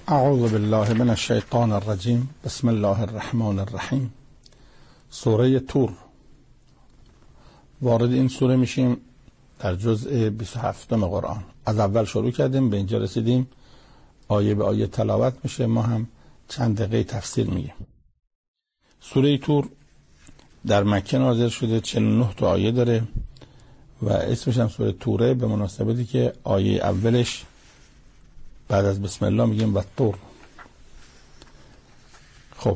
اعوذ بالله من الشیطان الرجیم. بسم الله الرحمن الرحیم. سوره طور. وارد این سوره میشیم در جزء 27 قرآن. از اول شروع کردیم، به اینجا رسیدیم، آیه به آیه تلاوت میشه، ما هم چند دقیقه تفسیر میگیم. سوره طور در مکه نازل شده، 49 تا آیه داره و اسمش هم سوره طوره، به مناسبتی که آیه اولش بعد از بسم الله میگیم و طور. خب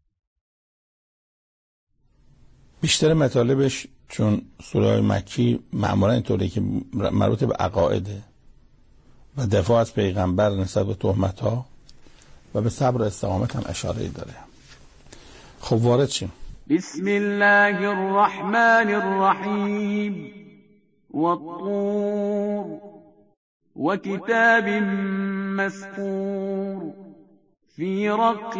بیشتر مطالبش، چون سوره های مکی معمولا اینطوره که مربوط به عقایده و دفاع از پیغمبر نسبت به تهمت ها و به صبر و استقامت هم اشاره داره. خب وارد شیم. بسم الله الرحمن الرحیم والطور وكتاب مسطور في رق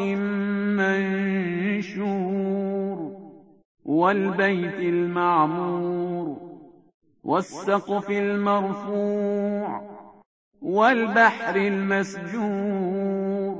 منشور والبيت المعمور والسقف المرفوع والبحر المسجور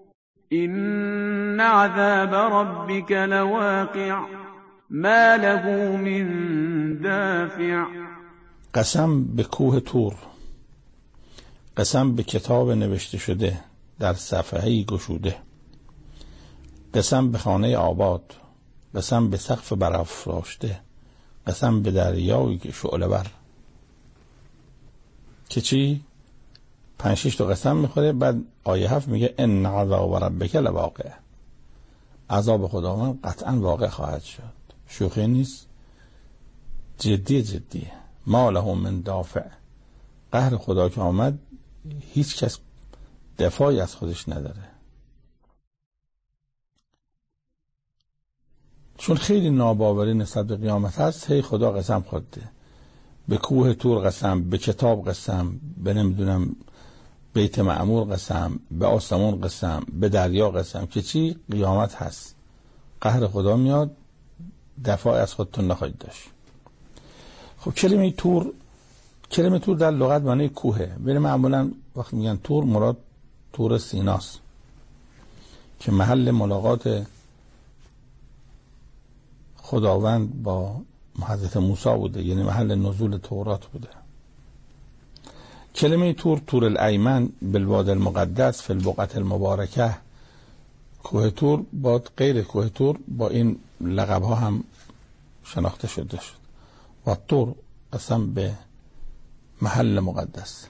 إن عذاب ربك لواقع ما له من دافع. قسم به کوه طور، قسم به کتاب نوشته شده در صفحه‌ای گشوده، قسم به خانه آباد، قسم به سقف برافراشته، قسم به دریایی که شعله ور. که چی؟ 5-6 تا قسم میخوره. بعد آیه 7 میگه ان عذاب ربک لواقع، عذاب خداوند قطعا واقع خواهد شد، شوخی نیست، جدیه. ما له من دافع، قهر خدا که آمد هیچ کس دفاعی از خودش نداره. چون خیلی ناباوری نسبت به قیامت هست، هی خدا قسم خورده. به کوه طور قسم، به کتاب قسم، به نمیدونم بیت معمور قسم، به آسمون قسم، به دریا قسم. که چی؟ قیامت هست، قهر خدا میاد، دفاع از خودتون نخواهید داشت. خب کلمه طور در لغت معنی کوهه، ولی معمولا وقتی میگن طور مراد طور سیناست که محل ملاقات خداوند با حضرت موسی بوده، یعنی محل نزول تورات بوده. کلمه طور الایمن بالواد المقدس فی البقعة المبارکه، کوه طور با غیر کوه طور با این لقب ها هم شناخته شده شد. و طور قسم به محل مقدس.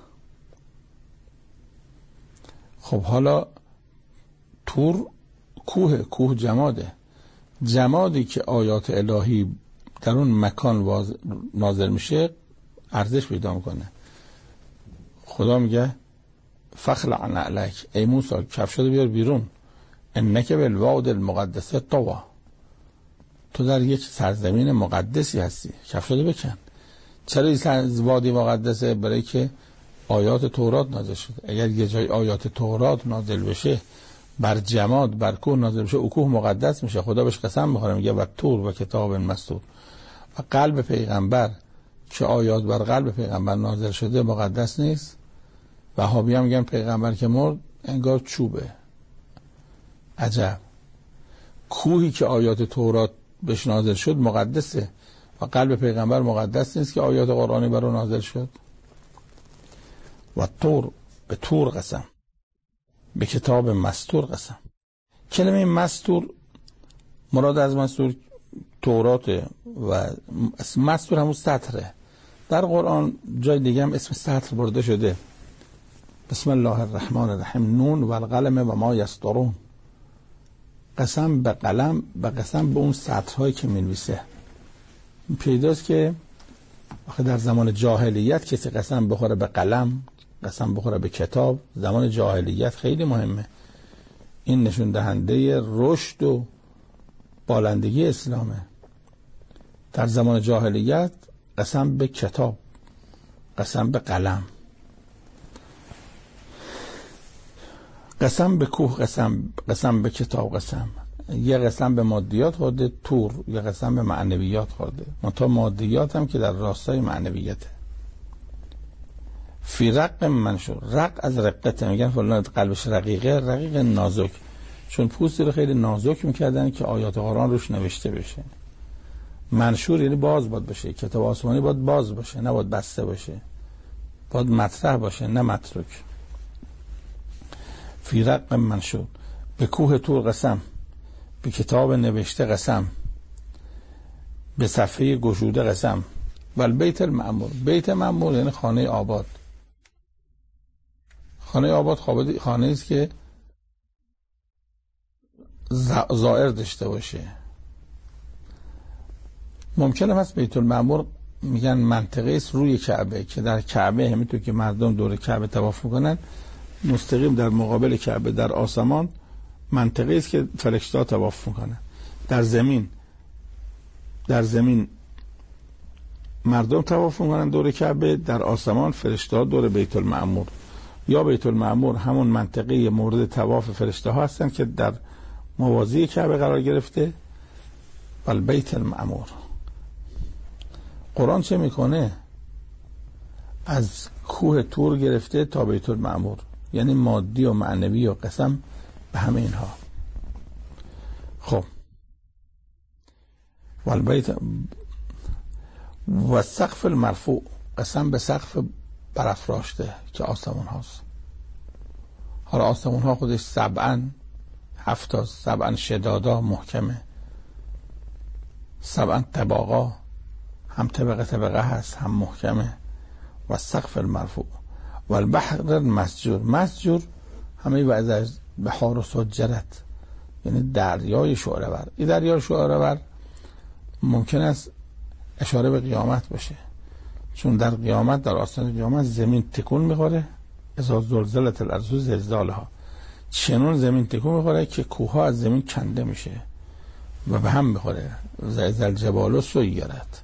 خب حالا طور کوه جمادی که آیات الهی در اون مکان نازل میشه ارزش پیدا میکنه. خدا میگه فخلع نعلک، ای موسی کفشاتو بیار بیرون، انک بالواد المقدس طوا، تو در یک سرزمین مقدسی هستی، کفشاتو بکن. چرا این وادی مقدسه؟ برای که آیات تورات نازل شده. اگر یه جای آیات تورات نازل بشه، بر جماد، بر کوه نازل بشه، او کوه مقدس میشه. خدا بهش قسم میخوره، میگه و طور و کتاب مسطور. و قلب پیغمبر که آیات بر قلب پیغمبر نازل شده مقدس نیست. وهابی هم میگن پیغمبر که مرد انگار چوبه. عجب. کوهی که آیات تورات بهش نازل شد مقدسه و قلب پیغمبر مقدس نیست که آیات قرآنی بر او نازل شد. و طور، به طور قسم، به کتاب مسطور قسم. کلمه مسطور، مراد از مسطور توراته و مسطور همون سطره. در قرآن جای دیگه هم اسم سطر برده شده. بسم الله الرحمن الرحیم نون و القلم و ما یسطرون، قسم به قلم و قسم به اون سطرهایی که می‌نویسه. پیداست که در زمان جاهلیت کسی قسم بخوره به قلم، قسم بخوره به کتاب، زمان جاهلیت خیلی مهمه. این نشون دهنده رشد و بالندگی اسلامه. در زمان جاهلیت قسم به کتاب، قسم به قلم، قسم به کوه، قسم به کتاب، قسم. یه قسم به مادیات خورده طور، یه قسم به معنویات خورده. منتها مادیات هم که در راستای معنویته. فی رق منشور. رق از رقته، میگن فلان قلبش رقیقه، رقیق نازک، چون پوستی رو خیلی نازک میکردن که آیات قرآن روش نوشته بشه. منشور یعنی باز باید باشه، کتاب آسمانی باید باز باشه، نه باید بسته باشه، باید مطرح باشه نه متروک. فی رق منشور. به کوه طور قسم، به کتاب نوشته قسم، به صفحه گشوده قسم. و بیت المعمور. بیت معمور یعنی خانه آباد. خانه آباد خانه است که زائر داشته باشه. ممکنه هست بیت المعمور میگن منطقه است روی کعبه، که در کعبه همینطور که مردم دور کعبه طواف میکنن، مستقیم در مقابل کعبه در آسمان منطقه است که فرشته‌ها طواف میکنن. در زمین مردم طواف میکنن دور کعبه، در آسمان فرشته‌ها دور بیت المعمور. یا بیت المعمور همون منطقه مورد طواف فرشته‌ها هستن که در موازی کعبه قرار گرفته. بل بیت المعمور. قرآن چه میکنه؟ از کوه طور گرفته تا بیت المعمور، یعنی مادی و معنوی و قسم به همه اینها. خب والبیت و سقف المرفوع، قسم به سقف برافراشته که آسمان هاست. حالا آسمان ها خودش سبعا، هفت، سبعا شدادا محکمه، سبعا طباقا، هم طبقه هست هم محکمه. و سقف المرفوع و البحر المسجور. مسجور همه بعض از بحار و سجرت، یعنی دریای شعرور. این دریای شعرور ممکن است اشاره به قیامت باشه، چون در قیامت، در آستانه قیامت زمین تکون میخوره. اذا زلزلت الارض زلزالها. چنون زمین تکون میخوره که کوهها از زمین کنده میشه و به هم میخوره. اذا الجبال سیرت.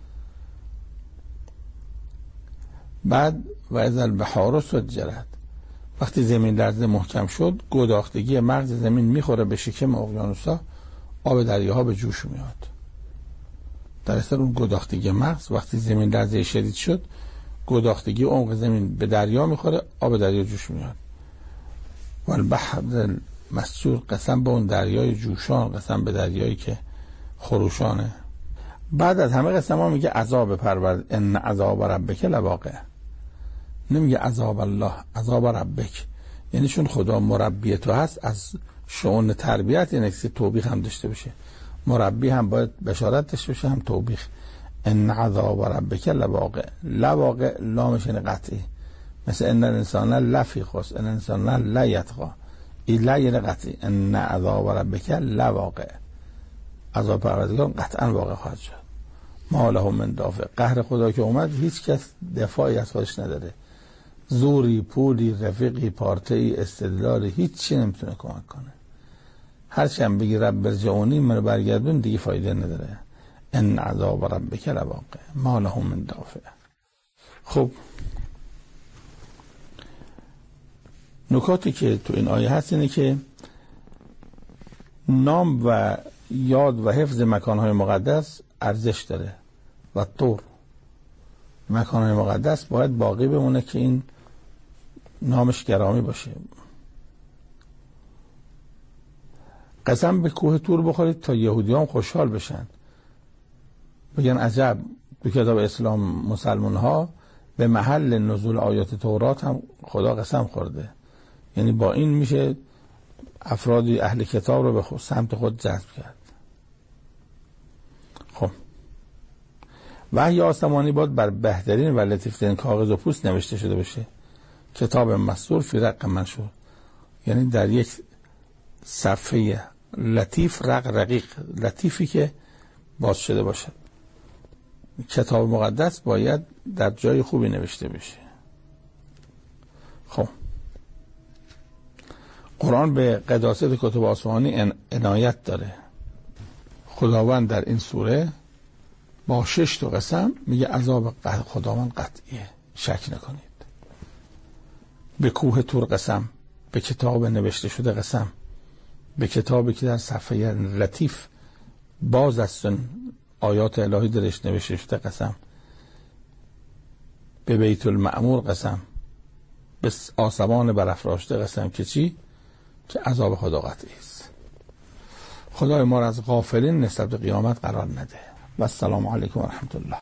بعد و اذا البحار سجرت. وقتی زمین لرزه محکم شد، گداختگی مغز زمین میخوره به شکم اقیانوسا، آب دریاها به جوش میاد. در اثر اون گداختگی مغز، وقتی زمین لرزه شدید شد، گداختگی عمق زمین به دریا میخوره، آب دریا جوش میاد. و البحر المسجور، قسم به اون دریای جوشان، قسم به دریایی که خروشانه. بعد از همه قسم ها میگه عذاب پرورد، ان عذاب ربک لواقع. نمیگه عذاب الله، عذاب ربک. یعنی چون خدا مربی تو هست، از شؤون تربیت یعنی که توبیخ هم داشته باشه. مربی هم باید بشارت داشته باشه، هم توبیخ. ان عذاب ربک لواقع. لواقع لامش یعنی قطعی، مثل ان الانسان لفی خسر، ان الانسان لا یطغی. این لا یعنی قطعی. ان عذاب ربک لواقع. عذاب پروردگار قطعا واقع خواهد شد. ما له من دافع. قهر خدا که اومد، هیچ کس دفاعی از خودش نداره. زوری، پولی، رفیقی، پارتی، استدلالی، هیچ چی نمیتونه کمک کنه. هرچی هم بگی رب ارجعونی، منو برگردون، دیگه فایده نداره. ان عذاب ربک لواقع ما له من دافع. خب نکاتی که تو این آیه هست اینه که نام و یاد و حفظ مکانهای مقدس ارزش داره و طور مکانهای مقدس باید باقی بمونه که این نامش گرامی باشه. قسم به کوه طور بخورید تا یهودیان خوشحال بشن، بگن عجب، تو کتاب اسلام مسلمان ها به محل نزول آیات تورات هم خدا قسم خورده. یعنی با این میشه افرادی اهل کتاب رو به سمت خود جذب کرد. خب وحی آسمانی باید بر بهترین و لطیفترین کاغذ و پوست نوشته شده باشه. کتاب مسطور فی رق منشور، یعنی در یک صفحه لطیف، رقیق، لطیفی که باز شده باشد. کتاب مقدس باید در جای خوبی نوشته بشه. خب قرآن به قداست کتب آسمانی عنایت داره. خداوند در این سوره با 6 تا قسم میگه عذاب خداوند قطعیه، شک نکنید. به کوه طور قسم، به کتاب نوشته شده قسم، به کتابی که در صفحه لطیف باز است آیات الهی درش نوشته شده قسم، به بیت المعمور قسم، به آسمان برافراشته قسم که چی؟ که عذاب خدا قطعی است. خدای ما را از غافلین نسبت به قیامت قرار نده. و السلام علیکم و رحمت الله.